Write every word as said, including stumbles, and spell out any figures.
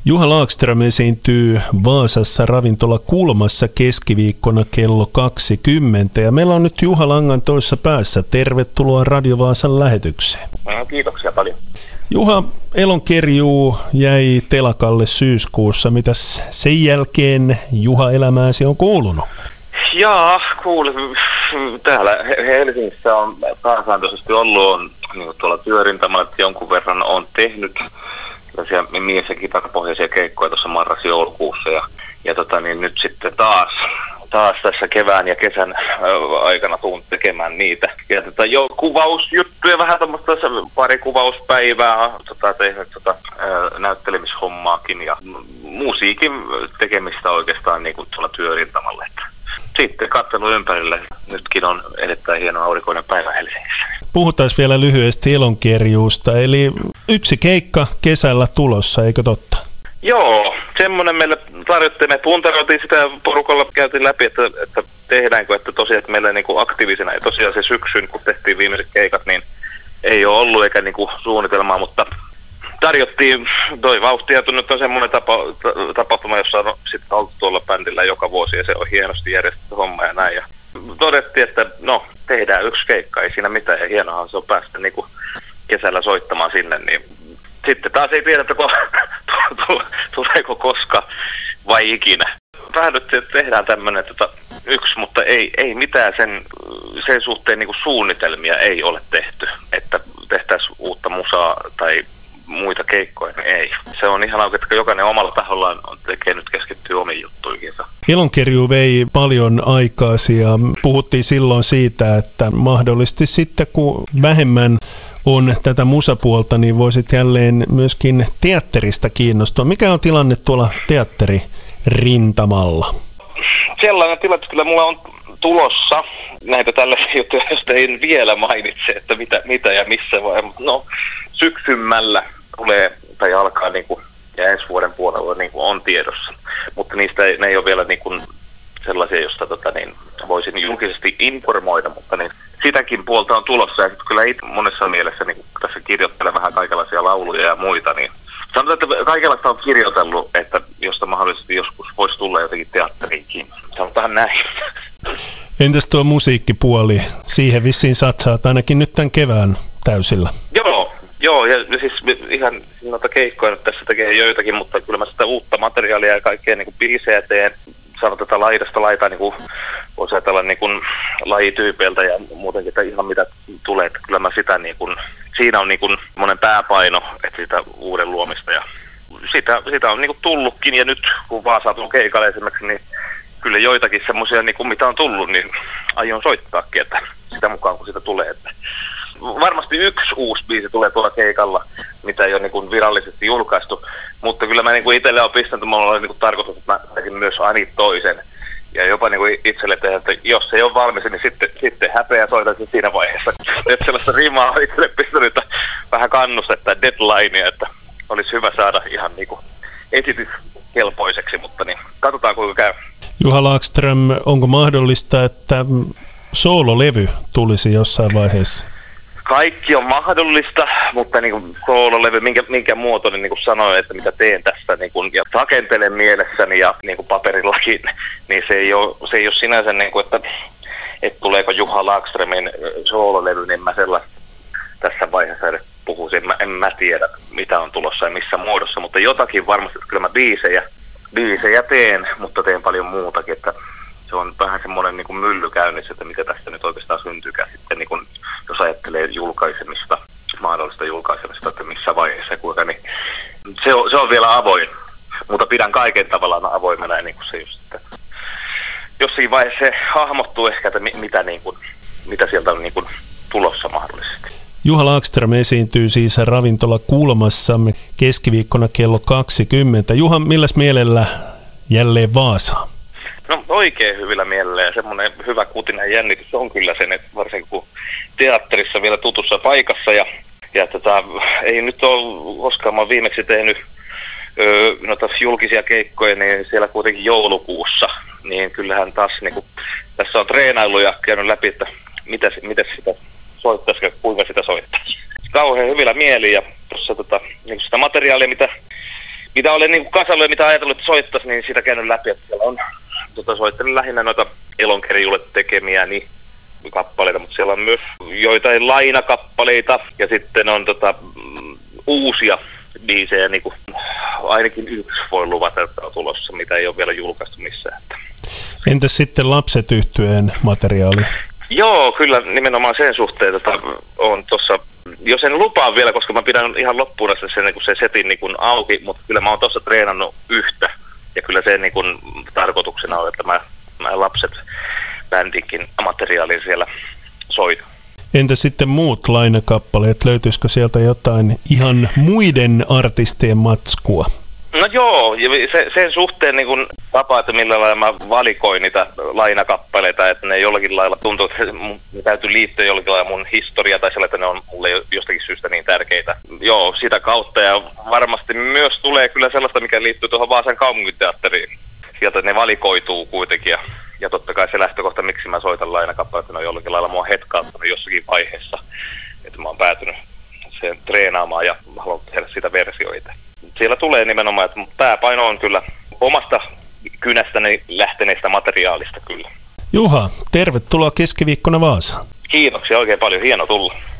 Juha Laakström esiintyy Vaasassa ravintola Kulmassa keskiviikkona kello kaksikymmentä ja meillä on nyt Juha langan toisessa päässä. Tervetuloa Radio Vaasan lähetykseen. No, kiitoksia paljon. Juha, Elonkerjuu jäi telakalle syyskuussa. Mitäs sen jälkeen Juha elämääsi on kuulunut? Jaa, kuulin. Täällä Helsingissä on pääsääntöisesti ollut on, niin tuolla työrintamalla, että jonkun verran on tehnyt tällaisia mies- ja kitarapohjaisia keikkoja tuossa marras-joulukuussa ja, ja tota, niin nyt sitten taas, taas tässä kevään ja kesän aikana tuun tekemään niitä. Ja tota, jo kuvausjuttuja, vähän tämmöistä pari kuvauspäivää, tota, tehnyt tota, näyttelemishommaakin ja musiikin tekemistä oikeastaan niin kuin tuolla työrintamalla. Sitten katselu ympärille. Nytkin on erittäin hieno aurinkoinen päivä Helsingissä. Puhutaan vielä lyhyesti Elonkerjuusta, eli yksi keikka kesällä tulossa, eikö totta? Joo, semmoinen meille tarjottiin. Me puntaroitiin sitä porukalla, käytiin läpi, että, että tehdäänkö, että tosiaan että meillä niin kuin aktiivisena. Ja tosiaan se syksyn, kun tehtiin viimeiset keikat, niin ei ole ollut eikä niin kuin suunnitelmaa, mutta tarjottiin, toi vauhtia nyt on semmoinen tapa, tapahtuma, jossa on sitten oltu tuolla bändillä joka vuosi ja se on hienosti järjestetty homma ja näin. Ja todettiin, että no tehdään yksi keikka, ei siinä mitään ja hienohan se on päästä niin kuin kesällä soittamaan sinne. Niin sitten taas ei tiedä, että tuleeko koska vai ikinä. Päädyttiin, että tehdään tämmöinen tota, yksi, mutta ei, ei mitään sen, sen suhteen niin kuin suunnitelmia ei ole tehty, että tehtäisiin uutta musaa tai muita keikkoja, niin ei. Se on ihan oikein, että jokainen omalla tahollaan tekee nyt keskittyy omiin juttuihinsa. Elonkerjuu vei paljon aikaasi ja puhuttiin silloin siitä, että mahdollisesti sitten kun vähemmän on tätä musapuolta, niin voisit jälleen myöskin teatterista kiinnostua. Mikä on tilanne tuolla teatteririntamalla? Sellainen tilanne, kyllä mulla on tulossa näitä tällaisia juttuja, joista en vielä mainitse, että mitä, mitä ja missä vai. No, syksymällä tulee tai alkaa niin kuin, ja ensi vuoden puolella niin kuin on tiedossa, mutta niistä ei, ne ei ole vielä niin kuin sellaisia, joista tota, niin, voisin julkisesti informoida, mutta niin, sitäkin puolta on tulossa ja kyllä itse monessa mielessä niin tässä kirjoittelen vähän kaikenlaisia lauluja ja muita, niin sanotaan, että kaikenlaista on kirjoitellut, että josta mahdollisesti joskus voisi tulla jotenkin teatteriinkin. Sanotaan näin. Entäs tuo musiikkipuoli? Siihen vissiin satsaat ainakin nyt tämän kevään täysillä. Joo, joo ja siis ihan noita keikkoja nyt tässä tekee joitakin, mutta kyllä mä sitä uutta materiaalia ja kaikkea niin kuin biisejä teen. Sanotaan, että laidasta laitaan niin kuin voisi ajatella niin kuin lajityypeiltä ja muutenkin, että ihan mitä tulee. Että kyllä mä sitä niin kuin, siinä on niin kuin monen pääpaino, että sitä uuden luomista ja sitä, sitä on niin kuin tullutkin ja nyt kun Vaasa on keikalle esimerkiksi, niin kyllä joitakin semmoisia, niin kuin mitä on tullut, niin aion soittaakin, että sitä mukaan kun sitä tulee. Että varmasti yksi uusi biisi tulee tuolla keikalla, mitä ei ole niin kuin virallisesti julkaistu, mutta kyllä mä niin kuin itselle olen pistänyt, että mulla oli niin kuin tarkoitus, että mä tekin myös Ani toisen. Ja jopa niin kuin itselle tehdä, että jos se ei ole valmis, niin sitten, sitten häpeä soitan sen siinä vaiheessa. Että sellaista rimaa on itselle pistänyt, että vähän kannustetta, deadlinea, että olisi hyvä saada ihan niin kuin esityskelpoiseksi, mutta niin katsotaan kuinka käy. Juha Laakström, onko mahdollista, että soololevy tulisi jossain vaiheessa? Kaikki on mahdollista, mutta niin kuin soololevy, minkä, minkä muotoinen, niin kuin sanoin, että mitä teen tässä niin kuin, ja rakentelen mielessäni ja niin kuin paperillakin, niin se ei ole, se ei ole sinänsä, niin kuin, että, että tuleeko Juha Laakströmin soololevy, niin mä sellaista tässä vaiheessa edes puhuisin. Mä, en mä tiedä, mitä on tulossa ja missä muodossa, mutta jotakin varmasti, että kyllä mä biisejä, biisejä teen, mutta teen paljon muutakin, että se on vähän semmoinen niin kuin mylly käynnissä, että mitä tästä nyt oikeastaan syntyykään sitten, niin kuin, jos ajattelee julkaisemista, mahdollista julkaisemista, että missä vaiheessa kuinka, niin se on, se on vielä avoin, mutta pidän kaiken tavallaan avoimena, niin kuin se just, että jossakin vaiheessa se hahmottuu ehkä, että mitä, niin kuin, mitä sieltä on niin kuin tulossa mahdollisesti. Juha Laakström esiintyy siis ravintola Kulmassa keskiviikkona kello kaksikymmentä. Juha, milläs mielellä jälleen Vaasaan? No oikein hyvillä mielellä ja semmoinen hyvä kutinen jännitys on kyllä sen, että varsinkin kun teatterissa vielä tutussa paikassa ja, ja tota, ei nyt ole koskaan, mä oon viimeksi tehnyt öö, noita julkisia keikkoja, niin siellä kuitenkin joulukuussa, niin kyllähän taas niin kun, tässä on treenailu ja käynyt läpi, että mitä, mitä sitä soittaisi ja kuinka sitä soittaisi. Kauhean hyvillä mieli ja tuossa tota, niin sitä materiaalia, mitä mitä olen niin kasannut ja mitä ajatellut, että soittaisi, niin sitä käynyt läpi, että siellä on tota, soittanut lähinnä noita Elonkerjulle tekemiä niin kappaleita, mutta siellä on myös joitain lainakappaleita ja sitten on tota, uusia biisejä, niin kuin ainakin yksi voi luvata, että on tulossa, mitä ei ole vielä julkaistu missään. Entäs sitten Lapset -yhtyeen materiaali? Joo, kyllä nimenomaan sen suhteen, että on tuossa, jos en lupaa vielä, koska mä pidän ihan loppuun asti sen, niin se setin niin kuin auki, mutta kyllä mä oon tuossa treenannut yhtä, ja kyllä sen niin kuin tarkoituksena on, että mä, mä Lapset bändikin materiaalin siellä soitan. Entä sitten muut lainakappaleet? Löytyisikö sieltä jotain ihan muiden artistien matskua? No joo, se, sen suhteen niin kun tapa, että millä lailla mä valikoin niitä lainakappaleita, että ne jollakin lailla tuntuu, että ne täytyy liittyä jollakin lailla mun historia tai sellainen, että ne on mulle jostakin syystä niin tärkeitä. Joo, sitä kautta ja varmasti myös tulee kyllä sellaista, mikä liittyy tuohon Vaasan kaupunginteatteriin. Sieltä ne valikoituu kuitenkin ja, ja totta kai se lähtökohta, miksi mä soitan lainakappaleita, ne on jollakin lailla mua hetkauttanut jossakin vaiheessa, että mä oon päätynyt sen treenaamaan ja haluan tehdä sitä versioita. Siellä tulee nimenomaan, että pääpaino on kyllä omasta kynästäni lähteneestä materiaalista kyllä. Juha, tervetuloa keskiviikkona Vaasaan. Kiitoksia oikein paljon, hieno tulla.